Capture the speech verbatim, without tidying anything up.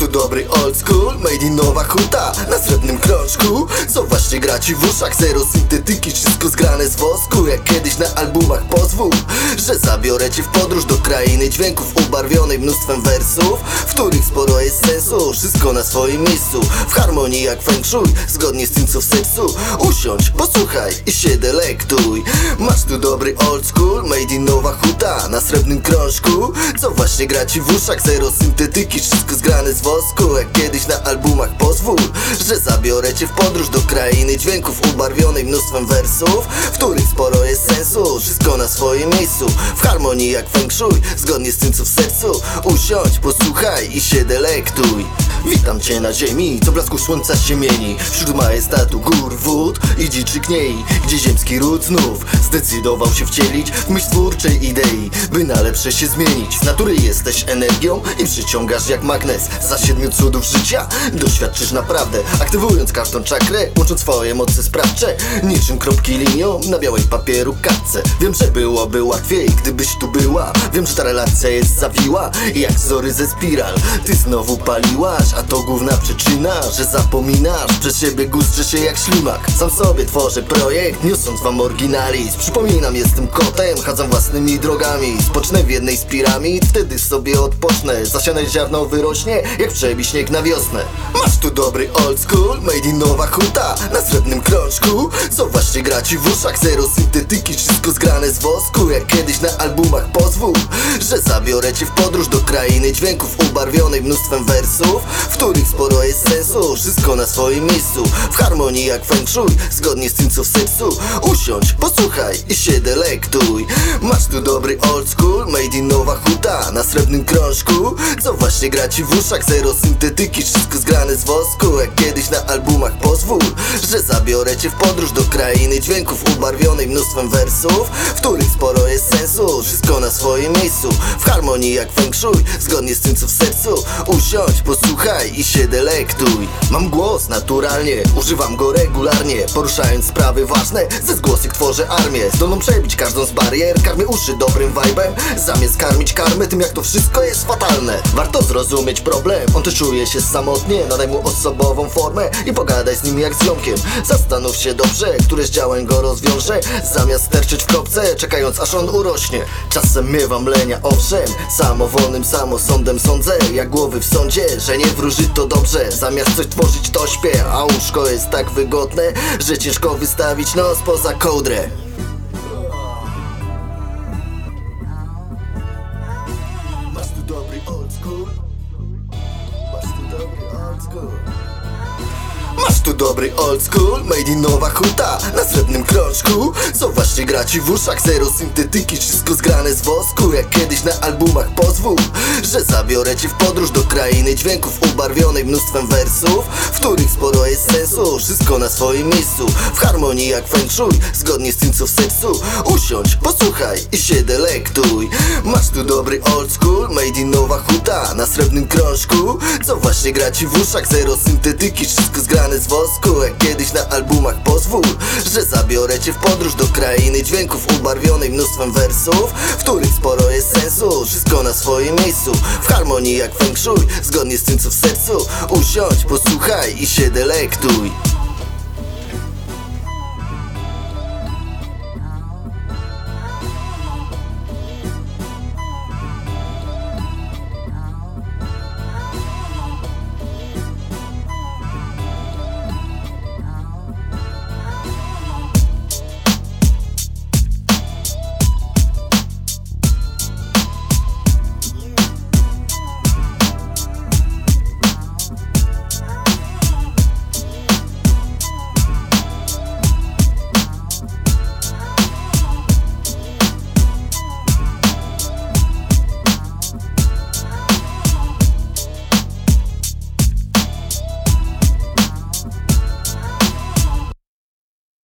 dobry old school, made in Nowa Huta. Na srebrnym krążku, co właśnie gra ci w uszach. Zero syntetyki, wszystko zgrane z wosku. Jak kiedyś na albumach pozwól, że zabiorę cię w podróż do krainy dźwięków ubarwionej mnóstwem wersów, w których sporo jest sensu. Wszystko na swoim miejscu, w harmonii jak feng shui, zgodnie z tym co w sercu. Usiądź, posłuchaj i się delektuj. Masz tu dobry old school, made in Nowa Huta. Na srebrnym krążku, co właśnie gra ci w uszach. Zero syntetyki, wszystko zgrane z wosku. Jak kiedyś na albumach pozwól, że zabiorę cię w podróż do krainy dźwięków ubarwionej mnóstwem wersów, w których sporo jest sensu. Wszystko na swoim miejscu, w harmonii jak feng shui, zgodnie z tym co w sercu. Usiądź, posłuchaj i się delektuj. Witam cię na ziemi, co blasku słońca się mieni, wśród majestatu gór, wód i dziczy kniei, gdzie ziemski ród znów zdecydował się wcielić w myśl twórczej idei, by na lepsze się zmienić. Z natury jesteś energią i przyciągasz jak magnes. Za siedmiu cudów życia doświadczysz naprawdę, aktywując każdą czakrę, łącząc swoje moce sprawcze, niczym kropki linią na białej papieru kartce. Wiem, że byłoby łatwiej, gdybyś tu była. Wiem, że ta relacja jest zawiła jak zory ze spiral. Ty znowu paliłaś, a to główna przyczyna, że zapominasz przez siebie, gustrzę się jak ślimak. Sam sobie tworzę projekt, niosąc wam oryginalizm. Przypominam, jestem kotem, chadzam własnymi drogami. Spocznę w jednej z piramid, wtedy sobie odpocznę. Zasiane ziarno wyrośnie, jak przebi śnieg na wiosnę. Masz tu dobry old school, made in Nowa Huta. Na srebrnym krążku, co właśnie gra ci w uszach. Zero syntetyki, wszystko zgrane z wosku. Jak kiedyś na albumach pozwól, że zabiorę cię w podróż do krainy dźwięków ubarwionej mnóstwem wersów, w których sporo jest sensu. Wszystko na swoim miejscu, w harmonii jak feng shui, zgodnie z tym co w sercu. Usiądź, posłuchaj i się delektuj. Masz tu dobry old school, made in Nowa Huta. Na srebrnym krążku, co właśnie gra ci w uszach. Zero syntetyki, wszystko zgrane z wosku. Jak kiedyś na albumach pozwól, że zabiorę cię w podróż do krainy dźwięków ubarwionej mnóstwem wersów, w których sporo jest sensu. Wszystko na swoim miejscu, w harmonii jak feng shui, zgodnie z tym co w sercu. Usiądź, posłuchaj i się delektuj. Mam głos naturalnie, używam go regularnie, poruszając sprawy ważne, ze zgłosek tworzę armię. Zdolną przebić każdą z barier, karmię uszy dobrym vibe'em, zamiast karmić karmę tym jak to wszystko jest fatalne. Warto zrozumieć problem, on też czuje się samotnie. Nadaj mu osobową formę i pogadaj z nim jak z ziomkiem. Zastanów się dobrze, które z działań go rozwiąże, zamiast sterczyć w kropce, czekając aż on urośnie. Czasem miewam lenia, owszem, samowolnym samosądem sądzę, jak głowy w sądzie, że nie wróży to dobrze. Zamiast coś tworzyć to śpię, a łóżko jest tak wygodne, że ciężko wystawić nos poza kołdrę. Masz tu dobry old school, masz tu dobry old school. Masz tu dobry old school, made in Nowa Huta. Na srebrnym krążku, co właśnie gra ci w uszach. Zero syntetyki, wszystko zgrane z wosku. Jak kiedyś na albumach pozwól, że zabiorę cię w podróż do krainy dźwięków ubarwionej mnóstwem wersów, w których sporo jest sensu. Wszystko na swoim miejscu, w harmonii jak feng shui, zgodnie z tym co w sercu. Usiądź, posłuchaj i się delektuj. Masz tu dobry old school, made in Nowa Huta. Na srebrnym krążku, co właśnie gra ci w uszach. Zero syntetyki, wszystko zgrane z wosku. Jak kiedyś na albumach pozwól, że zabiorę cię w podróż do krainy dźwięków ubarwionej mnóstwem wersów, w których sporo jest sensu. Wszystko na swoim miejscu, w harmonii jak feng shui, zgodnie z tym co w sercu. Usiądź, posłuchaj i się delektuj.